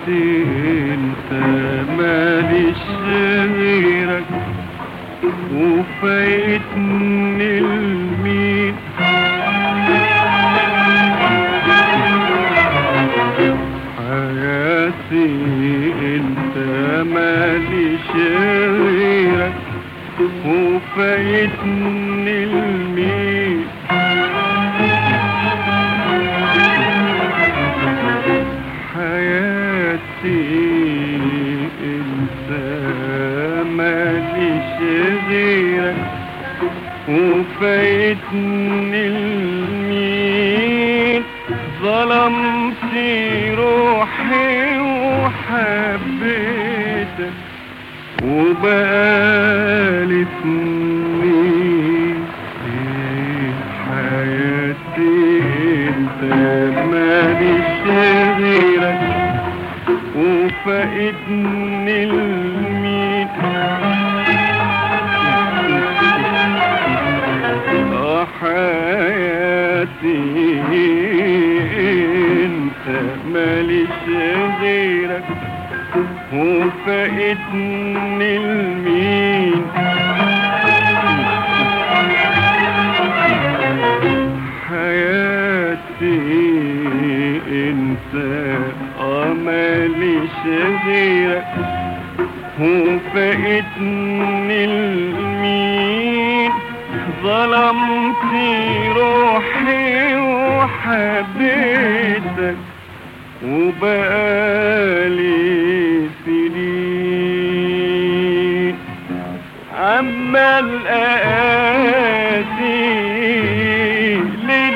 انت ماليش غيرك وفايتني المين. حياتي انت ماليش غيرك وفايتني المين. حياتي انت ماليش غيرك وفايتني المين. ظلمت روحي وحبيتك وبقالي سنين. حياتي انت ماليش غيرك وفايتني المين. حياتي انت ماليش غيرك وفايتني المين. حياتي انت ماليش غيرك وفايتني المين. ظلمت روحي وحبيتك وبقالي سنين. عمال اقاسي ليل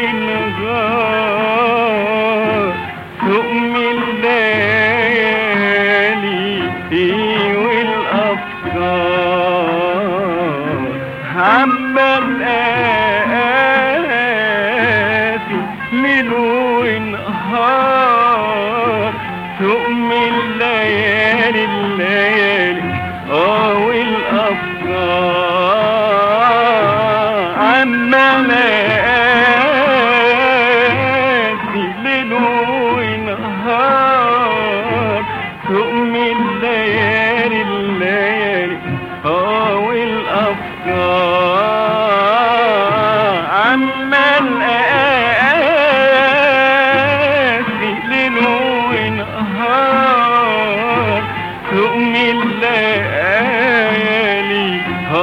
ونهار تقم الليالي والافكار. عمال اقاسي ليل ونهار تقم الليالي والافكار. عمال اقاسي ليل ونهار تقم الليالي والافكار. عمال اقاسي ليل ونهار تقم الليالي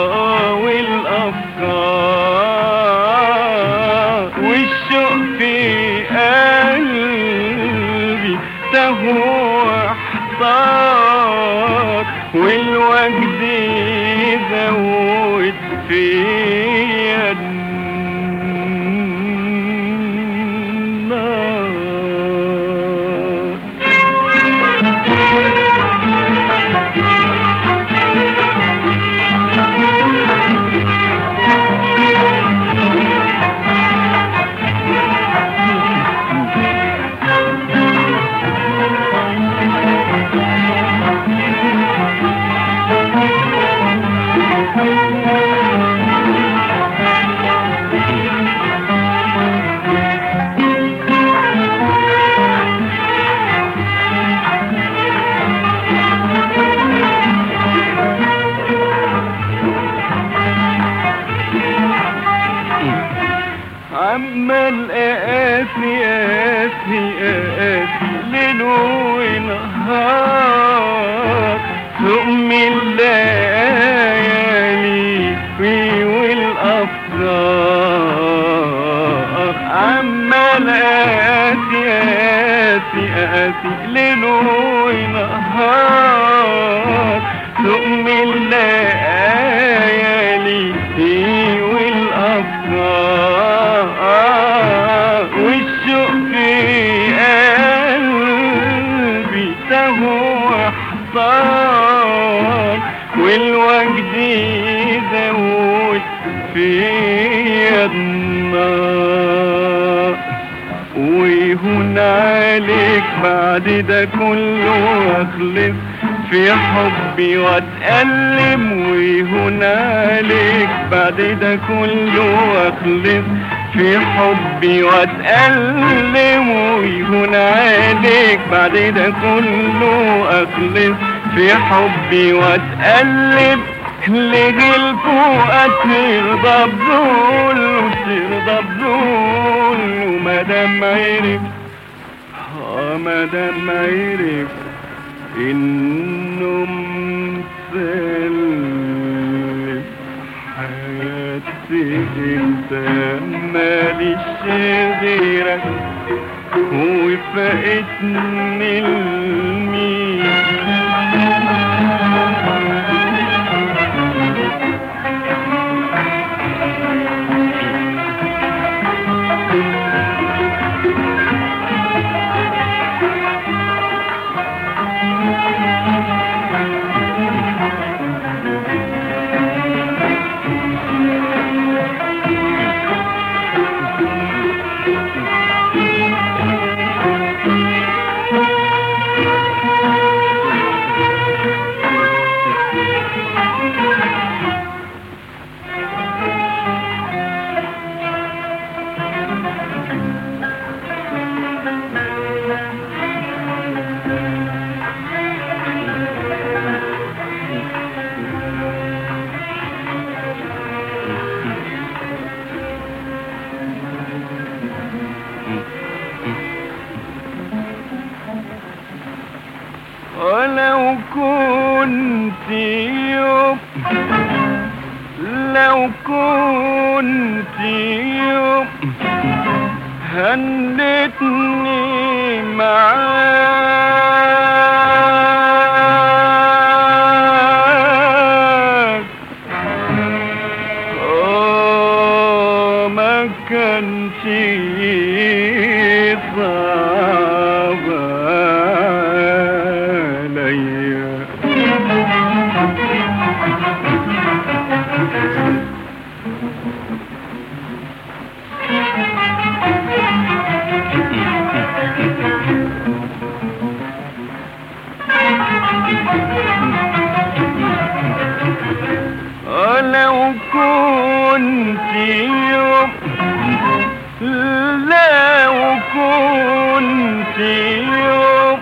والافكار. والشوق في قلبي تهوى احتار والوجد يزود فيا النار. عمال اقاسي ليل ونهار تقم الليالي والافكار. عمال اقاسي ليل ونهار تقم الليالي والافكار. والشوق في قلبي تهوى احتار والوجد يزود فيا النار. ويهون عليك بعد ده كله اخلص في حبي واتألم. ويهون عليك بعد ده كله اخلص في حبي واتألم، ويهون عليك بعد ده كله اخلص في حبي واتألم. لجلكوا ترضى بذول وترضى بذول، ومادام عرف مادام عرف انه مسلم حياتي انت ماليش غيرك، وفقتني المين. ولو كنت يوم لو كنت يوم هنتني معاك، ما كانش صعب عليا. لو كنت يوم لو كنت يوم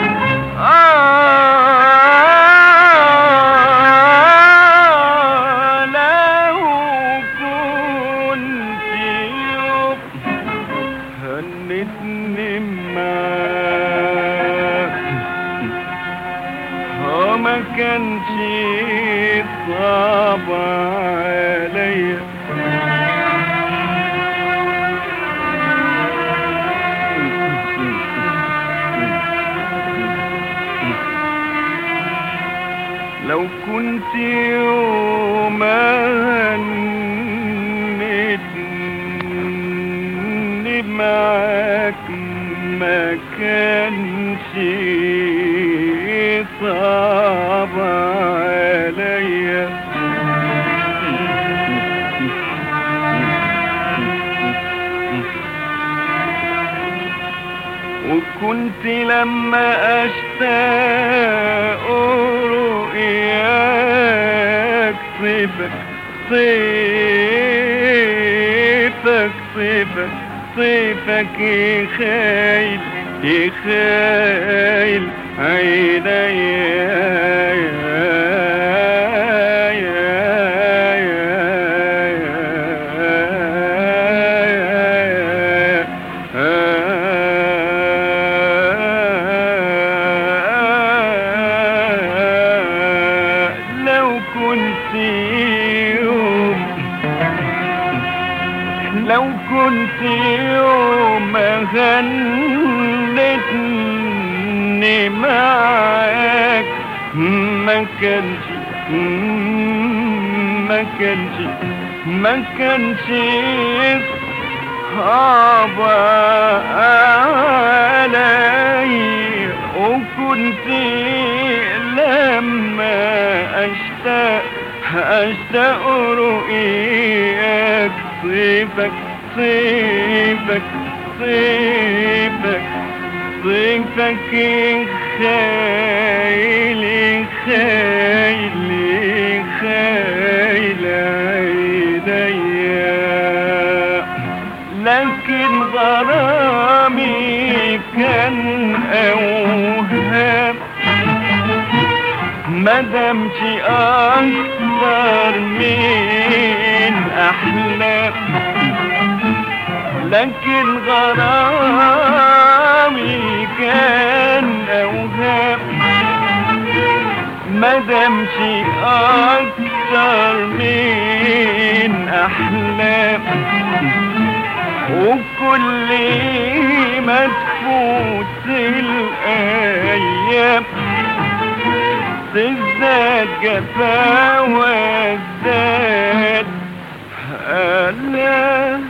لو كنت يوم هنتني معاك، ما كانش صعب عليا. لو كنت يوم هنتني معاك ما كانش صعب عليا. وكنت لما اشتاق رؤياك صيفك صيفك صيفك صيفك يخيل يخيل لو كنت يوم غنتني معاك ما كانش صعب علي. وكنت لما اشتاق رؤياك صيفك صيفك صيفك صيفك خيل خيل خيل عينيا. مدامش أكتر من أحلام، لكن غرامي كان أوهام. مدامش أكتر من أحلام، وكل ما تفوت الأيام تزداد جفا وازداد ألام.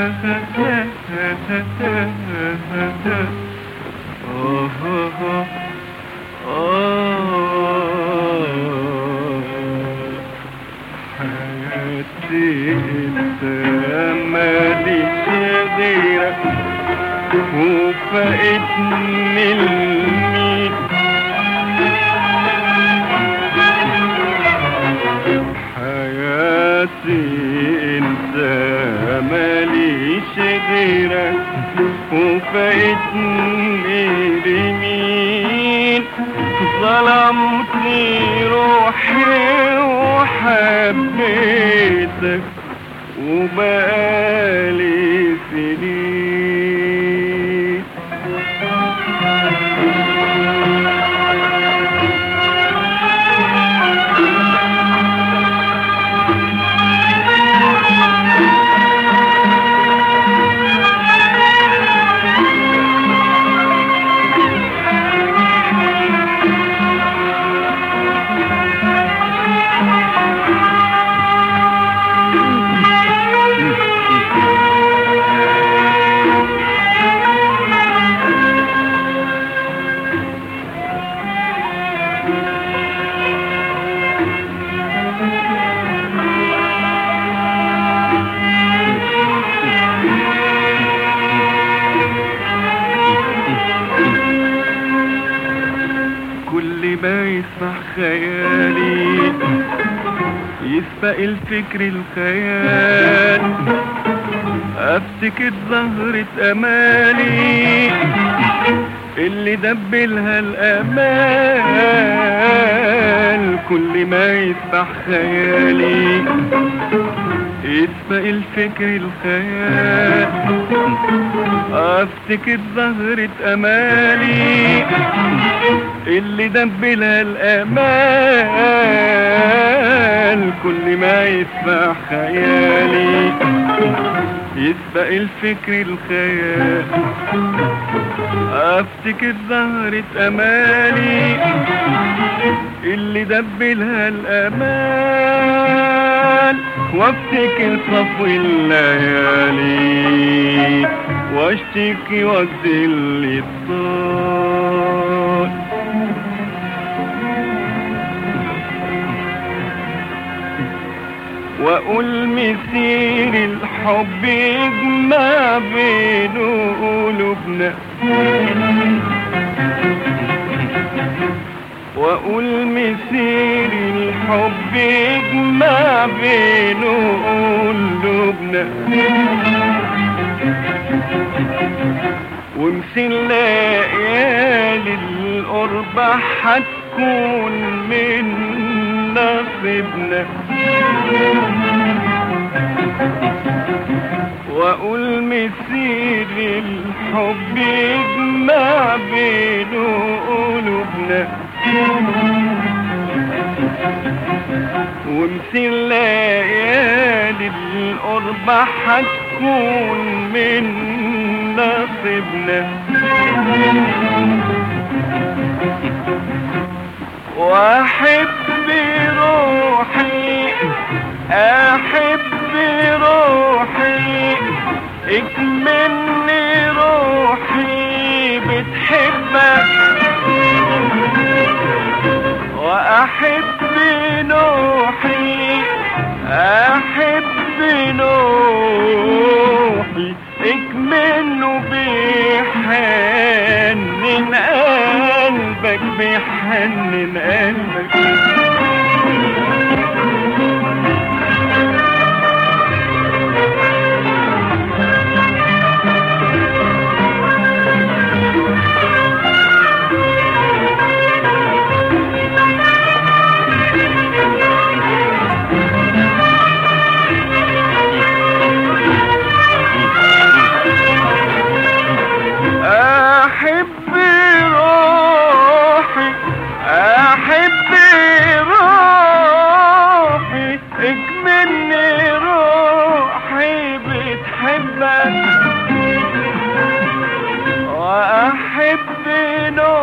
حياتي انت ماليش غيرك، وفقتني المين. حياتي انت ماليش غيرك، وفقتني لمين. ظلمتني روحي وحبيتك وبقالي سنين. كل ما يسمع خيالي يسبق الفكر الخيال، افتكر زهرة امالي اللي دبلها الامال. كل ما يسبح خيالي يسبق الفكر الخيال، افتكر زهرة امالي اللي دبلها الامال. كل ما يسبح خيالي يسبق الفكر الخيال، افتكر زهرة امالي اللي دبلها الامال. وافتكر صفو الليالي واشتكي وقت اللي طال. واقول مسير الحب يجمع بين قلوبنا، واقول مسير الحب يجمع بين قلوبنا. ومثل ليالي القرب هتكون من نصيبنا. واقول مسير الحب يجمع بين قلوبنا. ومثل ليالي القرب هتكون من نصيبنا. واحب روحي احب روحي اكملني روحي بتحبك. واحب نوحي احب نوحي اكمله بيحنن قلبك بيحنن قلبك.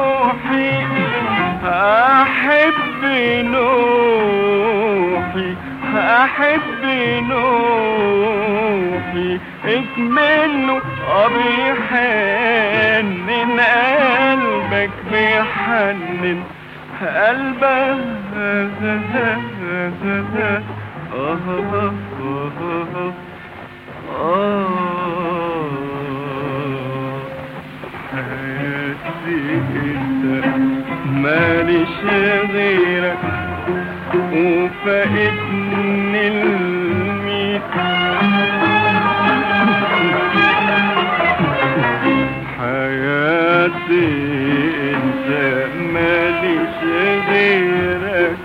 نوحي أحب نوحي أحب نوحي اكمله بيحنن قلبك بيحنن قلبك حياتي انت ماليش غيرك وفاقدني الميت حياتي انت ماليش غيرك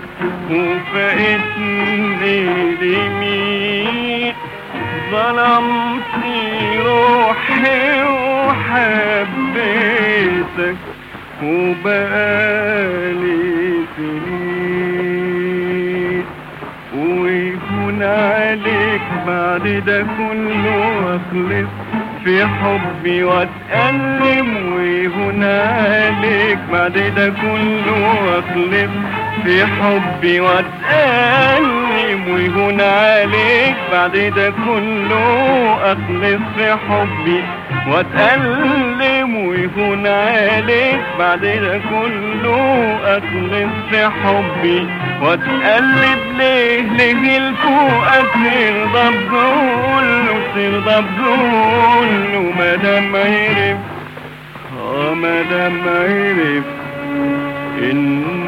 وفاقدني الميت ظلمت روحي وحبيتك وبقالي سنين ويهون عليك بعد ده كله واخلص في حبي واتألم ويهون عليك بعد ده كله واخلص في حبي واتألم ويهون عليك بعد ده كله اخلص في حبي واتألم ويهون عليك بعد ده كله اخلص في حبي واتقلب ليه الفوقك ترضى بذله ترضى بذله مادام عرف مادام عرف ان